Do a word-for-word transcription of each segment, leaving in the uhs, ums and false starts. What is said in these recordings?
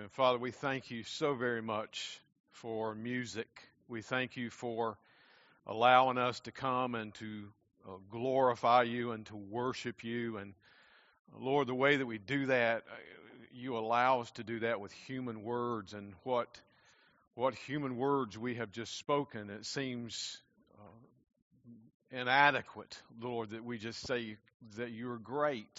And Father, we thank you so very much for music. We thank you for allowing us to come and to uh, glorify you and to worship you. And Lord, the way that we do that, uh, you allow us to do that with human words. And what what human words we have just spoken, it seems uh, inadequate, Lord, that we just say that you're great.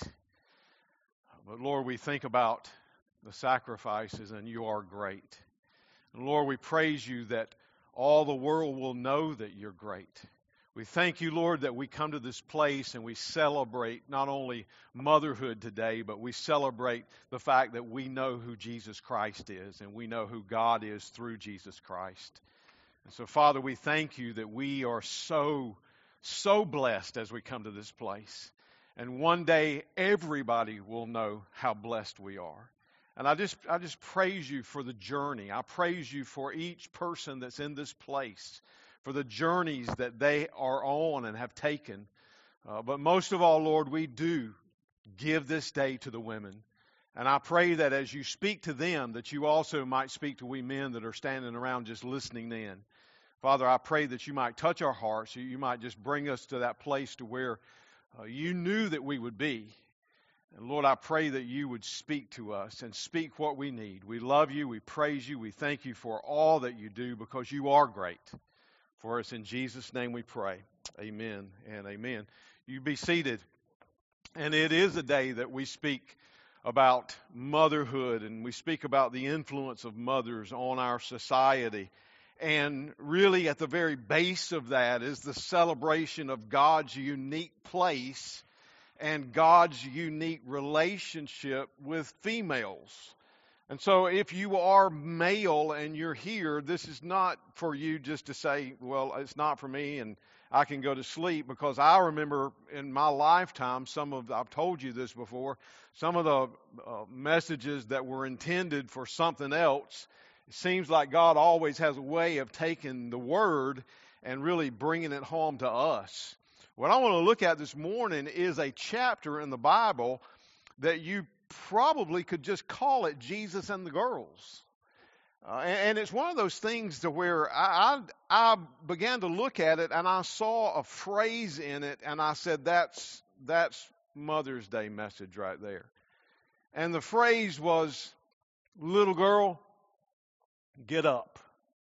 But Lord, we think about the sacrifices, and you are great. And Lord, we praise you that all the world will know that you're great. We thank you, Lord, that we come to this place and we celebrate not only motherhood today, but we celebrate the fact that we know who Jesus Christ is and we know who God is through Jesus Christ. And so, Father, we thank you that we are so, so blessed as we come to this place. And one day, everybody will know how blessed we are. And I just I just praise you for the journey. I praise you for each person that's in this place, for the journeys that they are on and have taken. Uh, but most of all, Lord, we do give this day to the women. And I pray that as you speak to them, that you also might speak to we men that are standing around just listening in. Father, I pray that you might touch our hearts. You might just bring us to that place to where uh, you knew that we would be. And Lord, I pray that you would speak to us and speak what we need. We love you. We praise you. We thank you for all that you do because you are great. For us in Jesus' name we pray. Amen and amen. You be seated. And it is a day that we speak about motherhood and we speak about the influence of mothers on our society. And really at the very base of that is the celebration of God's unique place and God's unique relationship with females. And so if you are male and you're here, this is not for you just to say, well, it's not for me and I can go to sleep, because I remember in my lifetime, some of, I've told you this before, some of the uh, messages that were intended for something else. It seems like God always has a way of taking the word and really bringing it home to us. What I want to look at this morning is a chapter in the Bible that you probably could just call it Jesus and the Girls. Uh, and, and it's one of those things to where I, I, I began to look at it and I saw a phrase in it and I said, that's, that's Mother's Day message right there. And the phrase was, little girl, get up.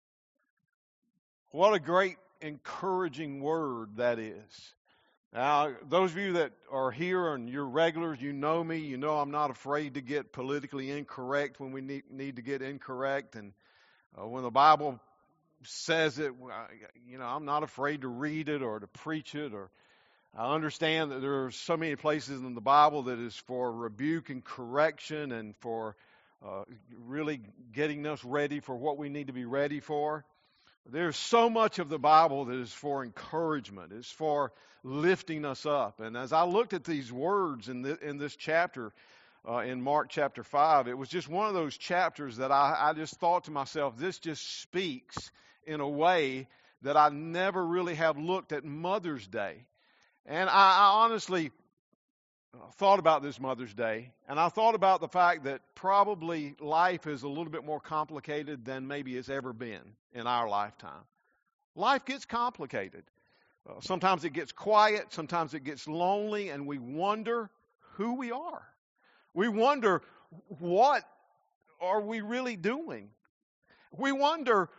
What a great encouraging word that is. Now, those of you that are here and you're regulars, you know me, you know I'm not afraid to get politically incorrect when we need, need to get incorrect. And uh, when the Bible says it, you know, I'm not afraid to read it or to preach it. Or I understand that there are so many places in the Bible that is for rebuke and correction and for uh, really getting us ready for what we need to be ready for. There's so much of the Bible that is for encouragement. It's for lifting us up. And as I looked at these words in, the, in this chapter, uh, in Mark chapter five, it was just one of those chapters that I, I just thought to myself, this just speaks in a way that I never really have looked at Mother's Day. And I, I honestly thought about this Mother's Day, and I thought about the fact that probably life is a little bit more complicated than maybe it's ever been in our lifetime. Life gets complicated. Uh, sometimes it gets quiet, sometimes it gets lonely, and we wonder who we are. We wonder, what are we really doing? We wonder,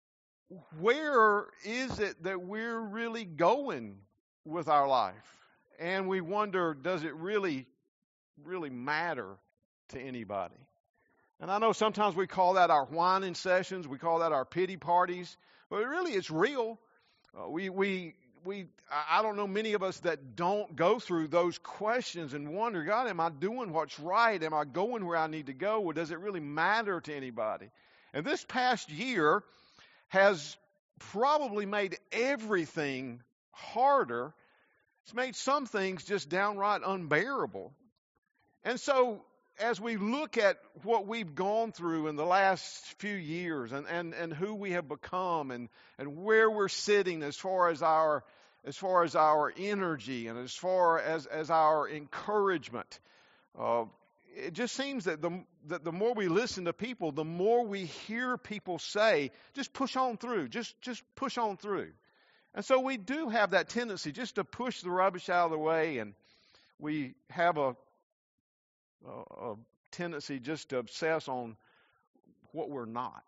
where is it that we're really going with our life? And we wonder, does it really, really matter to anybody? And I know sometimes we call that our whining sessions, we call that our pity parties, but really it's real. Uh, we, we, we, I don't know many of us that don't go through those questions and wonder, God, am I doing what's right? Am I going where I need to go? Or does it really matter to anybody? And this past year has probably made everything harder. It's made some things just downright unbearable. And so as we look at what we've gone through in the last few years and, and, and who we have become and, and where we're sitting as far as our as far as our energy and as far as, as our encouragement, uh, it just seems that the, that the more we listen to people, the more we hear people say, just push on through, just, just push on through. And so we do have that tendency just to push the rubbish out of the way, and we have a, a, a tendency just to obsess on what we're not.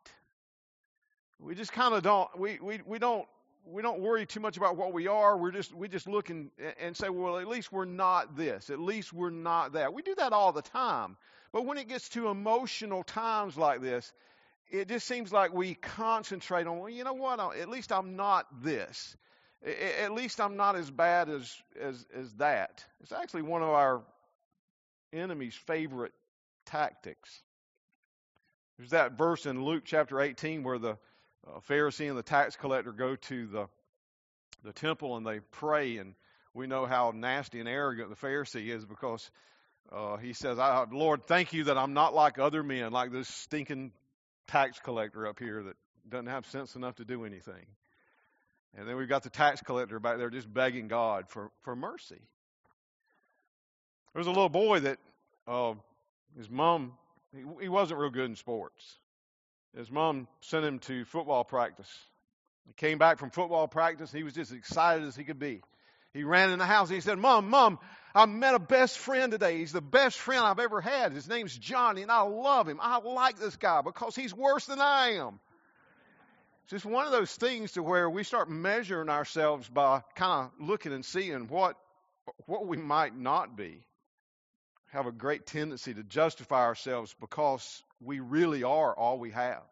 We just kind of don't, we, we, we don't, we don't worry too much about what we are. We're just, we just look and, and say, well, at least we're not this. At least we're not that. We do that all the time. But when it gets to emotional times like this, it just seems like we concentrate on, well, you know what, at least I'm not this. At least I'm not as bad as, as, as that. It's actually one of our enemy's favorite tactics. There's that verse in Luke chapter eighteen where the uh, Pharisee and the tax collector go to the the temple and they pray, and we know how nasty and arrogant the Pharisee is, because uh, he says, I, Lord, thank you that I'm not like other men, like this stinking tax collector up here that doesn't have sense enough to do anything. And then we've got the tax collector back there just begging God for, for mercy. There was a little boy that uh, his mom, he, he wasn't real good in sports. His mom sent him to football practice. He came back from football practice. He was just as excited as he could be. He ran in the house and he said, Mom, Mom, I met a best friend today. He's the best friend I've ever had. His name's Johnny, and I love him. I like this guy because he's worse than I am. It's just one of those things to where we start measuring ourselves by kind of looking and seeing what what we might not be. Have a great tendency to justify ourselves because we really are all we have.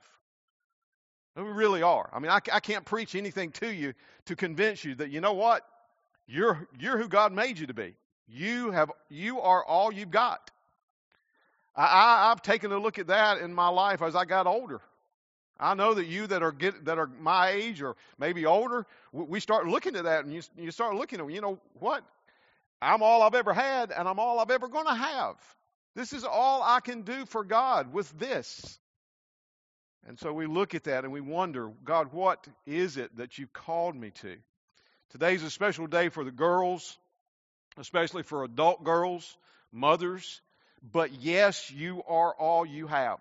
We really are. I mean, I, I can't preach anything to you to convince you that, you know what? You're you're who God made you to be. You have you are all you've got. I, I, I've taken a look at that in my life as I got older. I know that you that are get, that are my age or maybe older, we start looking at that, and you you start looking at, you know what? I'm all I've ever had, and I'm all I've ever going to have. This is all I can do for God with this. And so we look at that and we wonder, God, what is it that you've called me to? Today's a special day for the girls, especially for adult girls, mothers. But yes, you are all you have.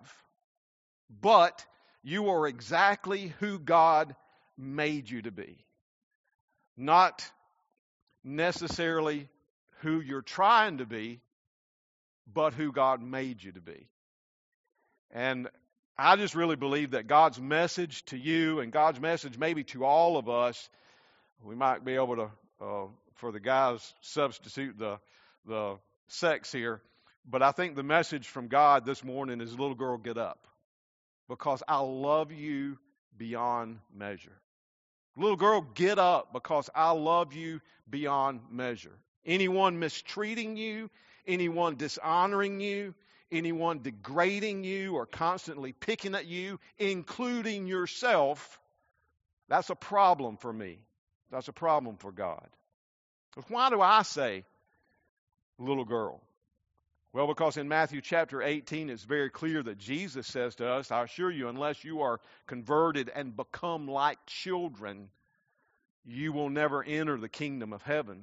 But you are exactly who God made you to be. Not necessarily who you're trying to be, but who God made you to be. And I just really believe that God's message to you and God's message maybe to all of us, we might be able to, uh, for the guys, substitute the the sex here. But I think the message from God this morning is, little girl, get up. Because I love you beyond measure. Little girl, get up because I love you beyond measure. Anyone mistreating you, anyone dishonoring you, anyone degrading you or constantly picking at you, including yourself, that's a problem for me. That's a problem for God. But why do I say little girl? Well, because in Matthew chapter eighteen, it's very clear that Jesus says to us, I assure you, unless you are converted and become like children, you will never enter the kingdom of heaven.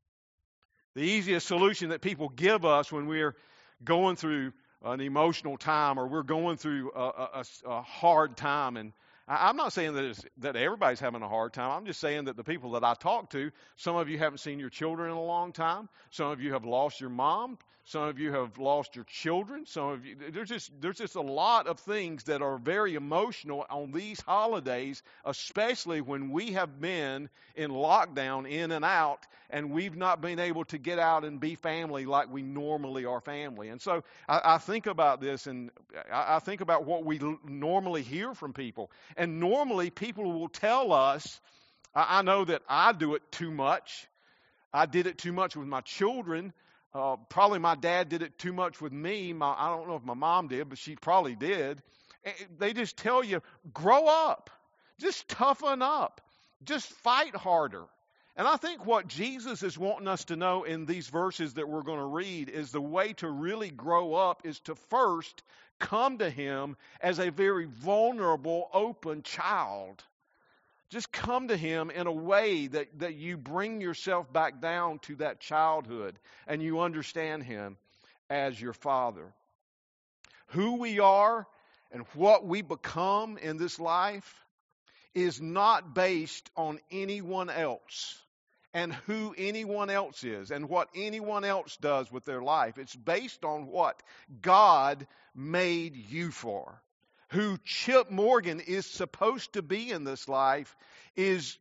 The easiest solution that people give us when we're going through an emotional time or we're going through a, a, a hard time, and I'm not saying that it's, that everybody's having a hard time. I'm just saying that the people that I talk to, some of you haven't seen your children in a long time. Some of you have lost your mom. Some of you have lost your children. Some of you, there's just there's just a lot of things that are very emotional on these holidays, especially when we have been in lockdown, in and out, and we've not been able to get out and be family like we normally are family. And so I, I think about this, and I, I think about what we l- normally hear from people. And normally people will tell us, I, I know that I do it too much. I did it too much with my children. Uh, probably my dad did it too much with me. My, I don't know if my mom did, but she probably did. And they just tell you, grow up. Just toughen up. Just fight harder. And I think what Jesus is wanting us to know in these verses that we're going to read is the way to really grow up is to first come to Him as a very vulnerable, open child. Just come to Him in a way that, that you bring yourself back down to that childhood and you understand Him as your Father. Who we are and what we become in this life is not based on anyone else and who anyone else is and what anyone else does with their life. It's based on what God made you for. Who Chip Morgan is supposed to be in this life is,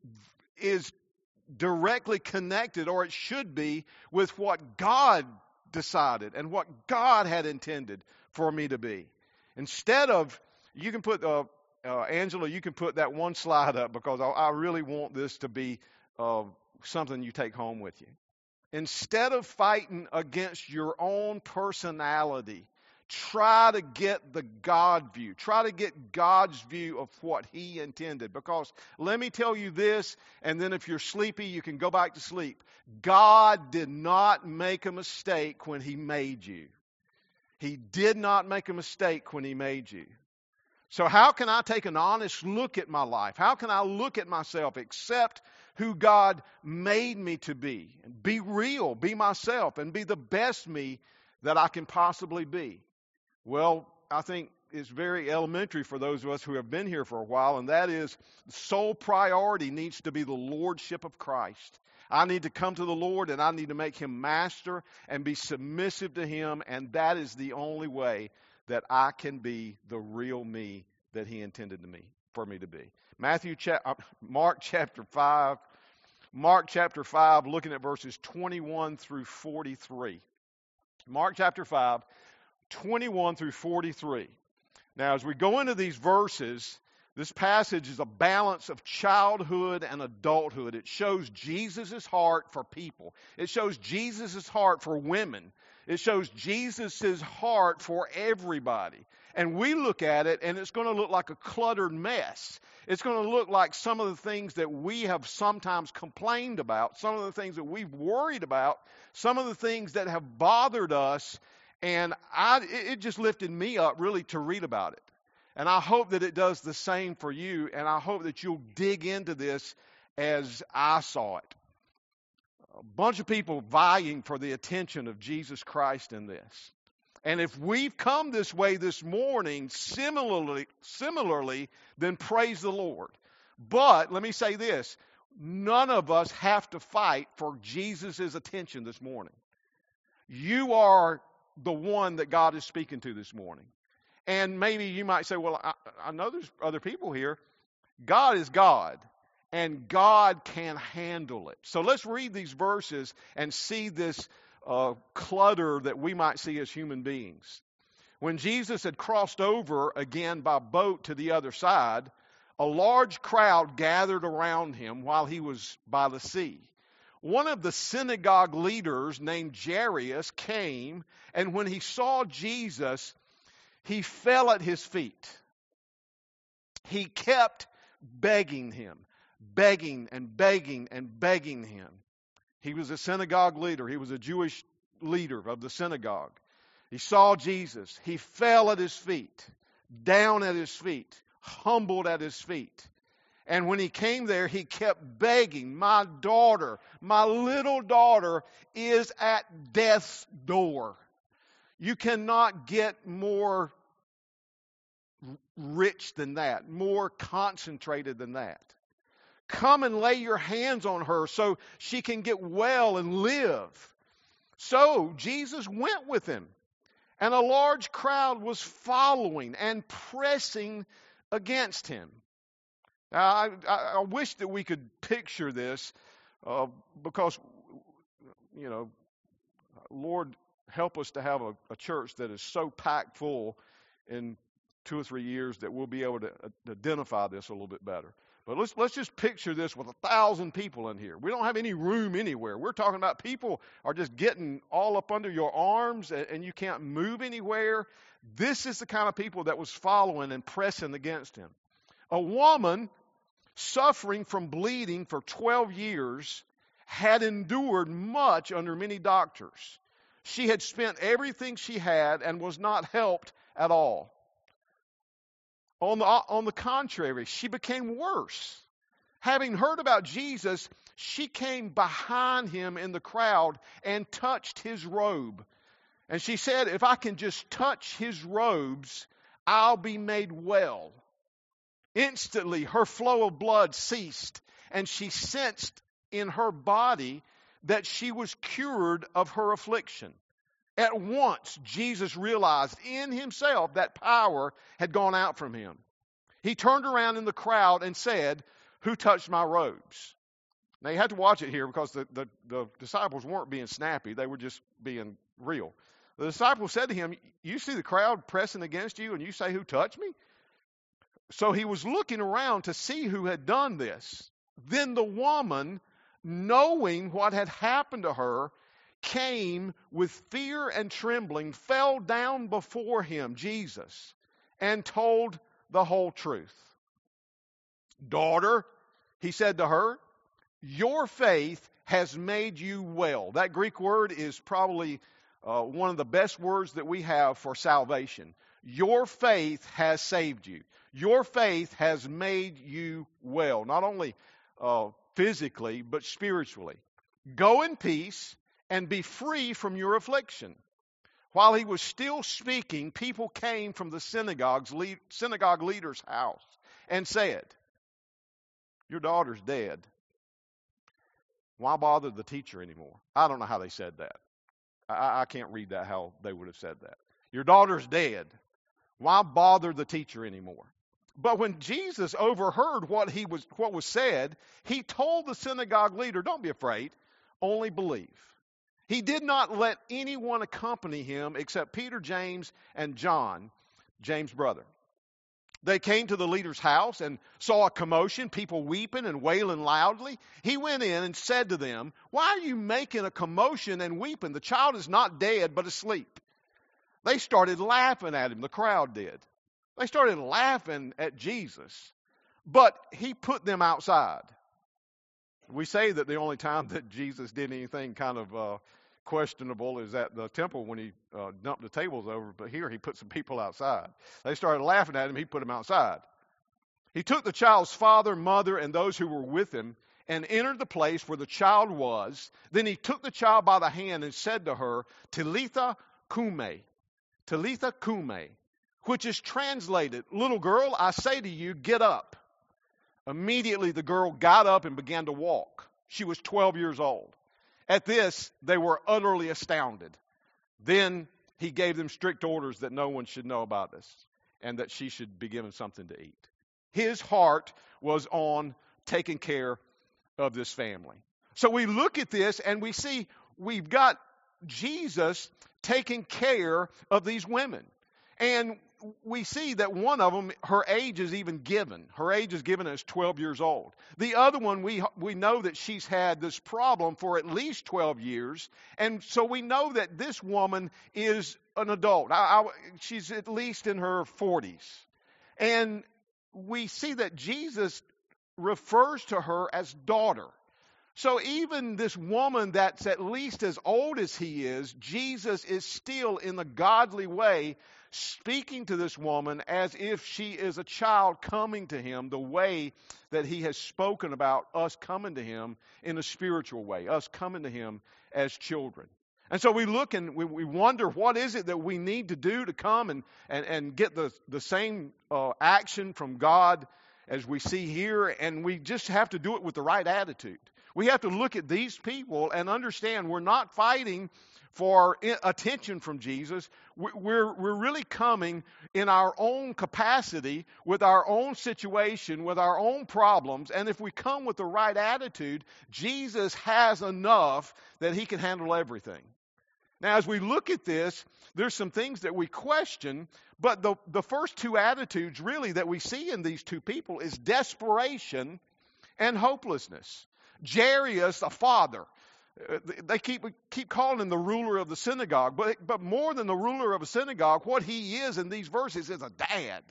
is directly connected, or it should be, with what God decided and what God had intended for me to be. Instead of, you can put, uh, uh, Angela, you can put that one slide up, because I, I really want this to be uh, something you take home with you. Instead of fighting against your own personality, try to get the God view. Try to get God's view of what He intended. Because let me tell you this, and then if you're sleepy, you can go back to sleep. God did not make a mistake when He made you. He did not make a mistake when He made you. So how can I take an honest look at my life? How can I look at myself, accept who God made me to be, and be real, be myself, and be the best me that I can possibly be? Well, I think it's very elementary for those of us who have been here for a while, and that is the sole priority needs to be the lordship of Christ. I need to come to the Lord, and I need to make Him master and be submissive to Him, and that is the only way that I can be the real me that He intended to me for me to be. Matthew, cha- Mark chapter five, Mark chapter five, looking at verses twenty-one through forty-three. Mark chapter five, twenty-one through forty-three. Now, as we go into these verses, this passage is a balance of childhood and adulthood. It shows Jesus' heart for people. It shows Jesus' heart for women. It shows Jesus' heart for everybody. And we look at it, and it's going to look like a cluttered mess. It's going to look like some of the things that we have sometimes complained about, some of the things that we've worried about, some of the things that have bothered us. And I, it just lifted me up really to read about it. And I hope that it does the same for you, and I hope that you'll dig into this as I saw it. A bunch of people vying for the attention of Jesus Christ in this. And if we've come this way this morning, similarly, similarly, then praise the Lord. But let me say this, none of us have to fight for Jesus' attention this morning. You are the one that God is speaking to this morning. And maybe you might say, well, I, I know there's other people here. God is God, and God can handle it. So let's read these verses and see this uh, clutter that we might see as human beings. When Jesus had crossed over again by boat to the other side, a large crowd gathered around Him while He was by the sea. One of the synagogue leaders named Jairus came, and when he saw Jesus, he fell at His feet. He kept begging Him, begging and begging and begging Him. He was a synagogue leader. He was a Jewish leader of the synagogue. He saw Jesus. He fell at His feet, down at His feet, humbled at His feet. And when He came there, He kept begging, my daughter, my little daughter is at death's door. You cannot get more rich than that, more concentrated than that. Come and lay your hands on her so she can get well and live. So Jesus went with him, and a large crowd was following and pressing against Him. Now, I, I, I wish that we could picture this uh, because, you know, Lord, help us to have a, a church that is so packed full in two or three years that we'll be able to uh, identify this a little bit better. But let's let's just picture this with a thousand people in here. We don't have any room anywhere. We're talking about people are just getting all up under your arms and, and you can't move anywhere. This is the kind of people that was following and pressing against Him. A woman suffering from bleeding for twelve years had endured much under many doctors. She had spent everything she had and was not helped at all. On the, on the contrary, she became worse. Having heard about Jesus, she came behind Him in the crowd and touched His robe. And she said, if I can just touch his robes, I'll be made well. Instantly, her flow of blood ceased, and she sensed in her body that she was cured of her affliction. At once, Jesus realized in himself that power had gone out from him. He turned around in the crowd and said, who touched my robes? Now, you have to watch it here because the, the, the disciples weren't being snappy. They were just being real. The disciples said to him, you see the crowd pressing against you and you say, who touched me? So he was looking around to see who had done this. Then the woman, knowing what had happened to her, came with fear and trembling, fell down before him, Jesus, and told the whole truth. Daughter, he said to her, your faith has made you well. That Greek word is probably uh, one of the best words that we have for salvation. Your faith has saved you. Your faith has made you well, not only uh, physically, but spiritually. Go in peace and be free from your affliction. While he was still speaking, people came from the synagogue's lead, synagogue leader's house and said, your daughter's dead. Why bother the teacher anymore? I don't know how they said that. I, I can't read that, how they would have said that. Your daughter's dead. Why bother the teacher anymore? But when Jesus overheard what he was what was said, he told the synagogue leader, don't be afraid, only believe. He did not let anyone accompany him except Peter, James, and John, James' brother. They came to the leader's house and saw a commotion, people weeping and wailing loudly. He went in and said to them, why are you making a commotion and weeping? The child is not dead, but asleep. They started laughing at him, the crowd did. They started laughing at Jesus, but he put them outside. We say that the only time that Jesus did anything kind of uh, questionable is at the temple when he uh, dumped the tables over, but here he put some people outside. They started laughing at him, he put them outside. He took the child's father, mother, and those who were with him and entered the place where the child was. Then he took the child by the hand and said to her, Talitha Kume, Talitha Kume, which is translated, little girl, I say to you, get up. Immediately the girl got up and began to walk. She was twelve years old. At this, they were utterly astounded. Then he gave them strict orders that no one should know about this and that she should be given something to eat. His heart was on taking care of this family. So we look at this and we see we've got Jesus taking care of these women. And we see that one of them, her age is even given. Her age is given as twelve years old. The other one, we we know that she's had this problem for at least twelve years. And so we know that this woman is an adult. I, I, she's at least in her forties. And we see that Jesus refers to her as daughter. So even this woman that's at least as old as he is, Jesus is still in a godly way speaking to this woman as if she is a child coming to him, the way that he has spoken about us coming to him in a spiritual way, us coming to him as children. And so we look and we, we wonder, what is it that we need to do to come and, and, and get the, the same uh, action from God as we see here, and we just have to do it with the right attitude. We have to look at these people and understand we're not fighting for attention from Jesus. We're, we're really coming in our own capacity, with our own situation, with our own problems. And if we come with the right attitude, Jesus has enough that he can handle everything. Now, as we look at this, there's some things that we question, but the, the first two attitudes really that we see in these two people is desperation and hopelessness. Jairus, a father, they keep keep calling him the ruler of the synagogue, but but more than the ruler of a synagogue, what he is in these verses is a dad.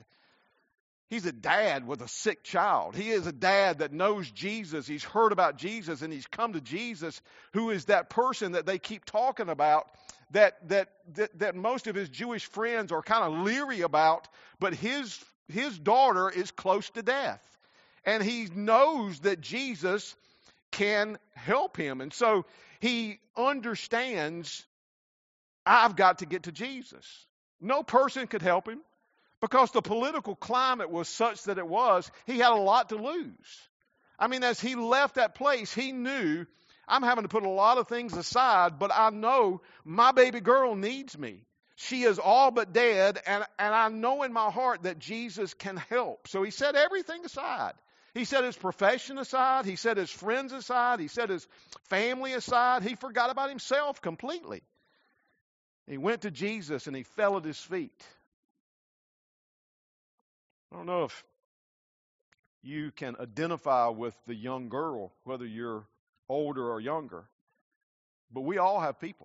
He's a dad with a sick child. He is a dad that knows Jesus. He's heard about Jesus, and he's come to Jesus, who is that person that they keep talking about, that that that, that most of his Jewish friends are kind of leery about, but his his daughter is close to death. And he knows that Jesus can help him. And so he understands I've got to get to Jesus. No person could help him because the political climate was such that it was, he had a lot to lose. I mean, as he left that place, he knew, I'm having to put a lot of things aside, but I know my baby girl needs me. She is all but dead, and, and I know in my heart that Jesus can help. So he set everything aside. He set his profession aside. He set his friends aside. He set his family aside. He forgot about himself completely. He went to Jesus and he fell at his feet. I don't know if you can identify with the young girl, whether you're older or younger, but we all have people.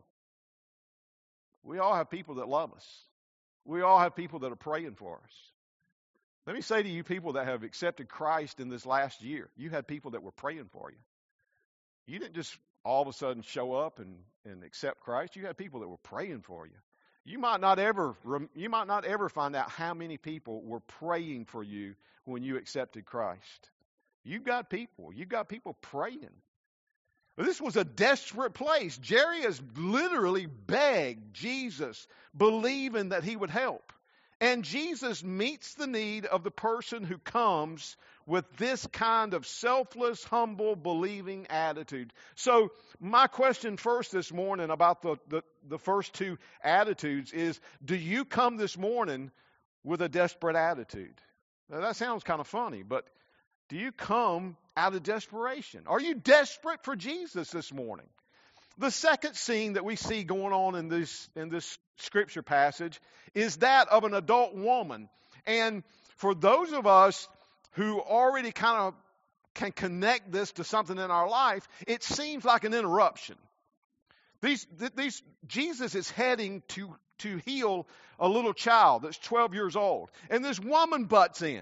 We all have people that love us. We all have people that are praying for us. Let me say to you people that have accepted Christ in this last year, you had people that were praying for you. You didn't just all of a sudden show up and, and accept Christ. You had people that were praying for you. You might not ever you might not ever find out how many people were praying for you when you accepted Christ. You've got people. You've got people praying. This was a desperate place. Jairus literally begged Jesus, believing that he would help. And Jesus meets the need of the person who comes with this kind of selfless, humble, believing attitude. So my question first this morning about the, the, the first two attitudes is, do you come this morning with a desperate attitude? Now, that sounds kind of funny, but do you come out of desperation? Are you desperate for Jesus this morning? The second scene that we see going on in this in this scripture passage is that of an adult woman. And for those of us who already kind of can connect this to something in our life, it seems like an interruption. These, these, Jesus is heading to, to heal a little child that's twelve years old. And this woman butts in.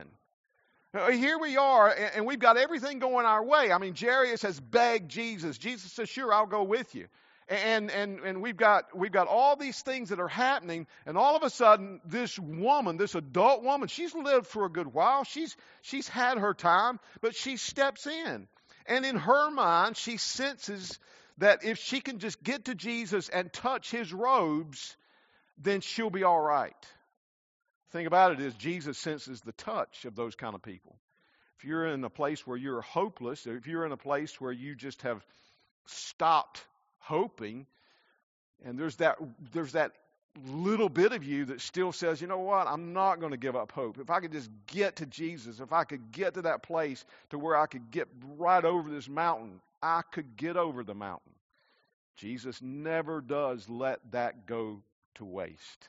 Here we are, and we've got everything going our way. I mean, Jairus has begged Jesus. Jesus says, sure, I'll go with you. And and and we've got we've got all these things that are happening, and all of a sudden, this woman, this adult woman, she's lived for a good while. She's she's had her time, but she steps in. And in her mind, she senses that if she can just get to Jesus and touch his robes, then she'll be all right. The thing about it is Jesus senses the touch of those kind of people. If you're in a place where you're hopeless, if you're in a place where you just have stopped hoping, and there's that there's that little bit of you that still says, you know what, I'm not going to give up hope. If I could just get to Jesus, if I could get to that place to where I could get right over this mountain, I could get over the mountain. Jesus never does let that go to waste.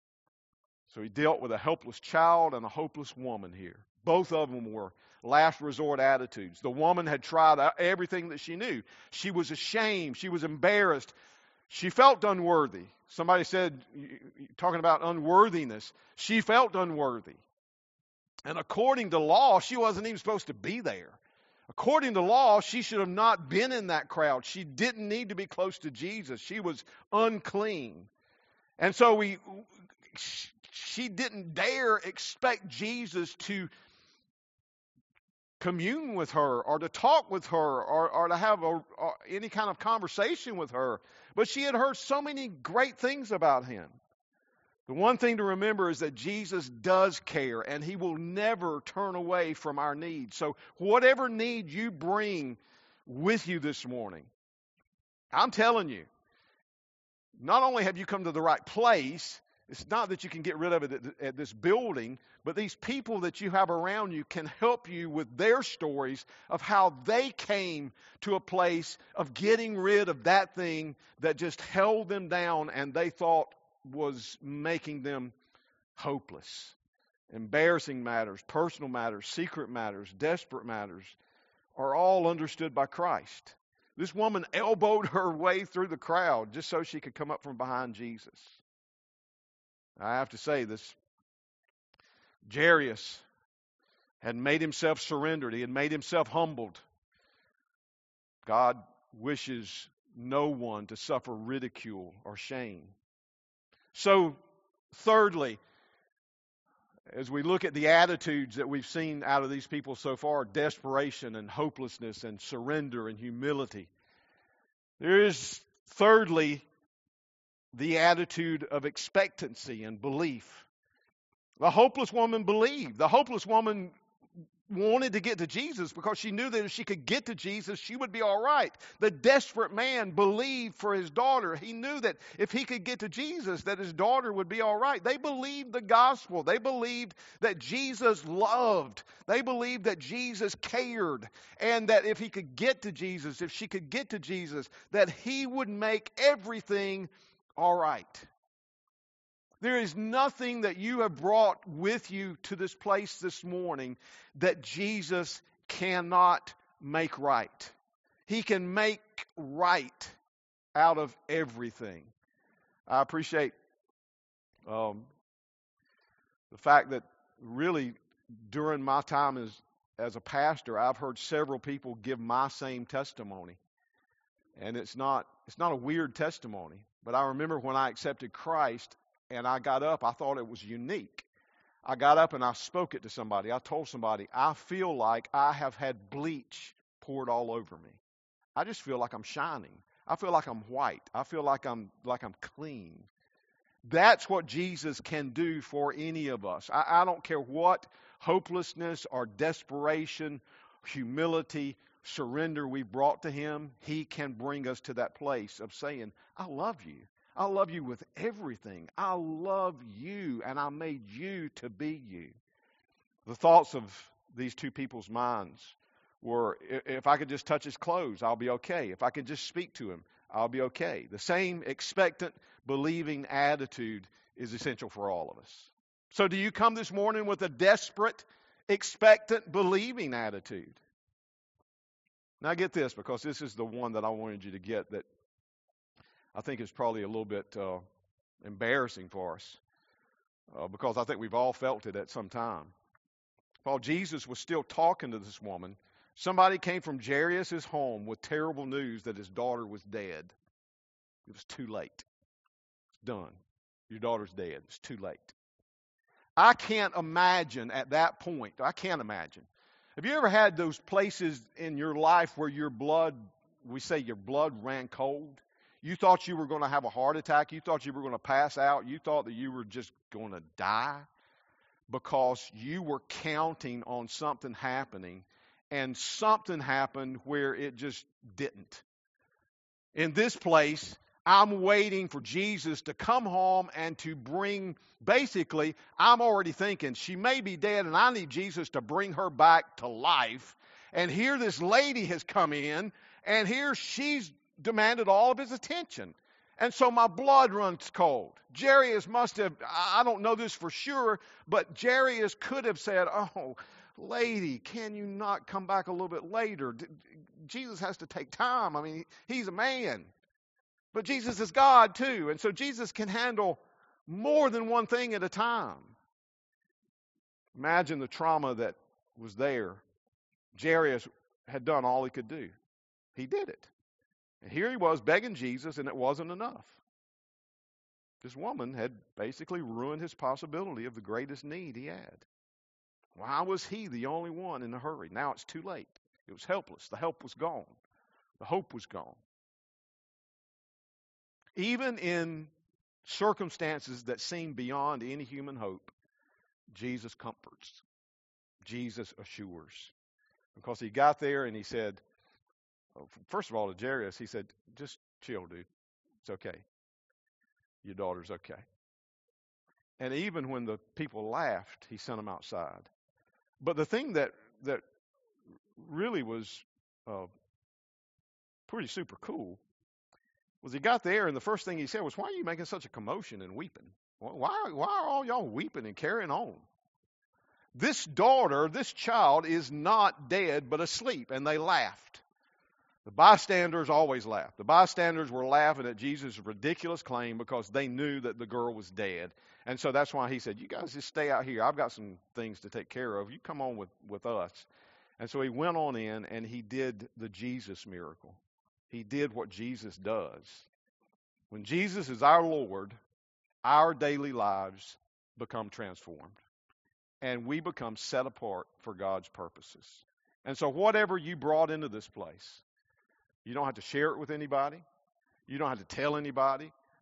So he dealt with a helpless child and a hopeless woman here. Both of them were last resort attitudes. The woman had tried everything that she knew. She was ashamed. She was embarrassed. She felt unworthy. Somebody said, talking about unworthiness, she felt unworthy. And according to law, she wasn't even supposed to be there. According to law, she should have not been in that crowd. She didn't need to be close to Jesus. She was unclean. And so we... She didn't dare expect Jesus to commune with her or to talk with her or, or to have a, or any kind of conversation with her. But she had heard so many great things about him. The one thing to remember is that Jesus does care, and he will never turn away from our needs. So whatever need you bring with you this morning, I'm telling you, not only have you come to the right place, it's not that you can get rid of it at, at this building, but these people that you have around you can help you with their stories of how they came to a place of getting rid of that thing that just held them down and they thought was making them hopeless. Embarrassing matters, personal matters, secret matters, desperate matters are all understood by Christ. This woman elbowed her way through the crowd just so she could come up from behind Jesus. I have to say this, Jairus had made himself surrendered. He had made himself humbled. God wishes no one to suffer ridicule or shame. So, thirdly, as we look at the attitudes that we've seen out of these people so far, desperation and hopelessness and surrender and humility, there is, thirdly, the attitude of expectancy and belief. The hopeless woman believed. The hopeless woman wanted to get to Jesus because she knew that if she could get to Jesus, she would be all right. The desperate man believed for his daughter. He knew that if he could get to Jesus, that his daughter would be all right. They believed the gospel. They believed that Jesus loved. They believed that Jesus cared. And that if he could get to Jesus, if she could get to Jesus, that he would make everything all right. There is nothing that you have brought with you to this place this morning that Jesus cannot make right. He can make right out of everything. I appreciate um, the fact that really during my time as, as a pastor, I've heard several people give my same testimony. And it's not, it's not a weird testimony. But I remember when I accepted Christ, and I got up, I thought it was unique. I got up and I spoke it to somebody. I told somebody, I feel like I have had bleach poured all over me. I just feel like I'm shining. I feel like I'm white. I feel like I'm like I'm clean. That's what Jesus can do for any of us. I, I don't care what hopelessness or desperation, humility, surrender we brought to him. He can bring us to that place of saying, I love you. I love you with everything. I love you, and I made you to be you. The thoughts of these two people's minds were, if I could just touch his clothes, I'll be okay. If I could just speak to him, I'll be okay. The same expectant, believing attitude is essential for all of us. So do you come this morning with a desperate, expectant, believing attitude? Now get this, because this is the one that I wanted you to get that I think is probably a little bit uh, embarrassing for us uh, because I think we've all felt it at some time. While Jesus was still talking to this woman, somebody came from Jairus' home with terrible news that his daughter was dead. It was too late. It's done. Your daughter's dead. It's too late. I can't imagine at that point, I can't imagine. Have you ever had those places in your life where your blood, we say your blood ran cold? You thought you were going to have a heart attack. You thought you were going to pass out. You thought that you were just going to die because you were counting on something happening, and something happened where it just didn't. In this place, I'm waiting for Jesus to come home and to bring, basically, I'm already thinking she may be dead and I need Jesus to bring her back to life. And here this lady has come in, and here she's demanded all of his attention. And so my blood runs cold. Jairus must have, I don't know this for sure, but Jairus could have said, oh, lady, can you not come back a little bit later? Jesus has to take time. I mean, he's a man. But Jesus is God too. And so Jesus can handle more than one thing at a time. Imagine the trauma that was there. Jairus had done all he could do. He did it. And here he was begging Jesus, and it wasn't enough. This woman had basically ruined his possibility of the greatest need he had. Why was he the only one in a hurry? Now it's too late. It was helpless. The help was gone. The hope was gone. Even in circumstances that seem beyond any human hope, Jesus comforts. Jesus assures. Because he got there and he said, first of all, to Jairus, he said, just chill, dude. It's okay. Your daughter's okay. And even when the people laughed, he sent them outside. But the thing that that really was uh, pretty super cool was he got there, and the first thing he said was, why are you making such a commotion and weeping? Why, why are all y'all weeping and carrying on? This daughter, this child is not dead but asleep. And they laughed. The bystanders always laughed. The bystanders were laughing at Jesus' ridiculous claim because they knew that the girl was dead. And so that's why he said, you guys just stay out here. I've got some things to take care of. You come on with, with us. And so he went on in and he did the Jesus miracle. He did what Jesus does. When Jesus is our Lord, our daily lives become transformed. And we become set apart for God's purposes. And so whatever you brought into this place, you don't have to share it with anybody. You don't have to tell anybody.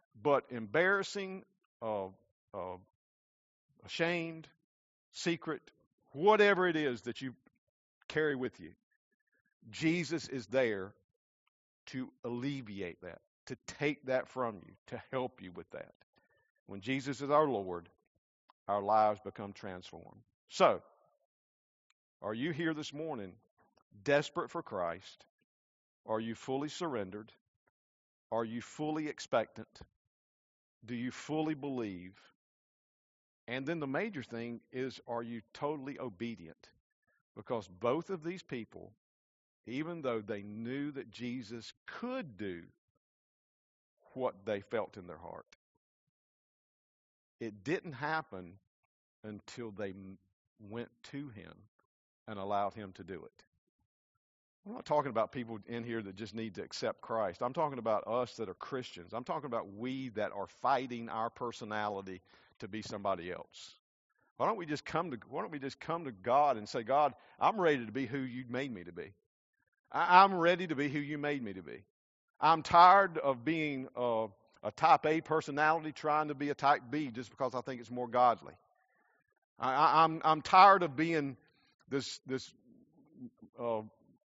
but embarrassing, uh, uh, ashamed, secret, whatever it is that you carry with you, Jesus is there to alleviate that, to take that from you, to help you with that. When Jesus is our Lord, our lives become transformed. So, are you here this morning desperate for Christ? Are you fully surrendered? Are you fully expectant? Do you fully believe? And then the major thing is, are you totally obedient? Because both of these people, even though they knew that Jesus could do what they felt in their heart, it didn't happen until they went to him and allowed him to do it. I'm not talking about people in here that just need to accept Christ. I'm talking about us that are Christians. I'm talking about we that are fighting our personality to be somebody else. Why don't we just come to Why don't we just come to God and say, God, I'm ready to be who you made me to be. I, I'm ready to be who you made me to be. I'm tired of being a, a type A personality trying to be a type B just because I think it's more godly. I, I, I'm I'm tired of being this this uh,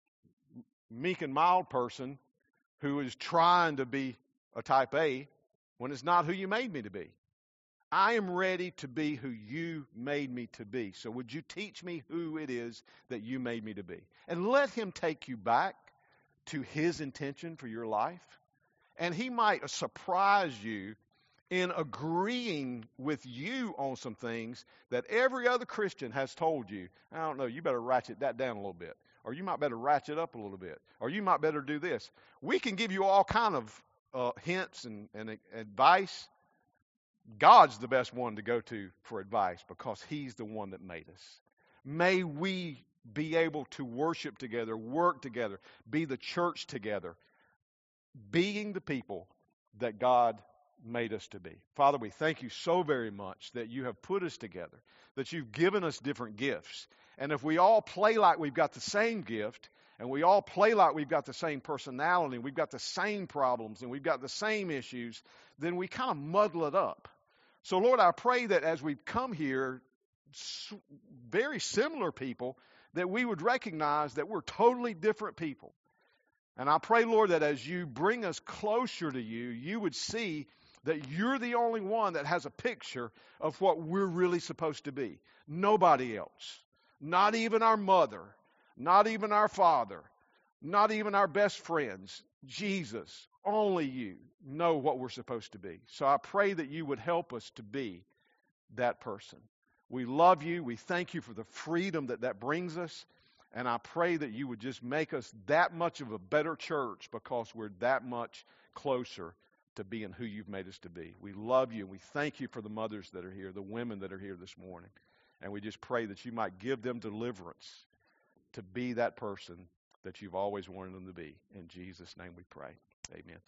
meek and mild person who is trying to be a type A when it's not who you made me to be. I am ready to be who you made me to be. So would you teach me who it is that you made me to be? And let him take you back to his intention for your life. And he might surprise you in agreeing with you on some things that every other Christian has told you. I don't know, you better ratchet that down a little bit. Or you might better ratchet up a little bit. Or you might better do this. We can give you all kind of uh, hints and, and advice. God's the best one to go to for advice because he's the one that made us. May we be able to worship together, work together, be the church together, being the people that God made us to be. Father, we thank you so very much that you have put us together, that you've given us different gifts. And if we all play like we've got the same gift, and we all play like we've got the same personality, and we've got the same problems, and we've got the same issues, then we kind of muddle it up. So, Lord, I pray that as we come here, very similar people, that we would recognize that we're totally different people. And I pray, Lord, that as you bring us closer to you, you would see that you're the only one that has a picture of what we're really supposed to be. Nobody else. Not even our mother. Not even our father. Not even our best friends. Jesus, only you know what we're supposed to be. So I pray that you would help us to be that person. We love you. We thank you for the freedom that that brings us. And I pray that you would just make us that much of a better church because we're that much closer to being who you've made us to be. We love you, and we thank you for the mothers that are here, the women that are here this morning. And we just pray that you might give them deliverance to be that person that you've always wanted them to be. In Jesus' name we pray. Amen.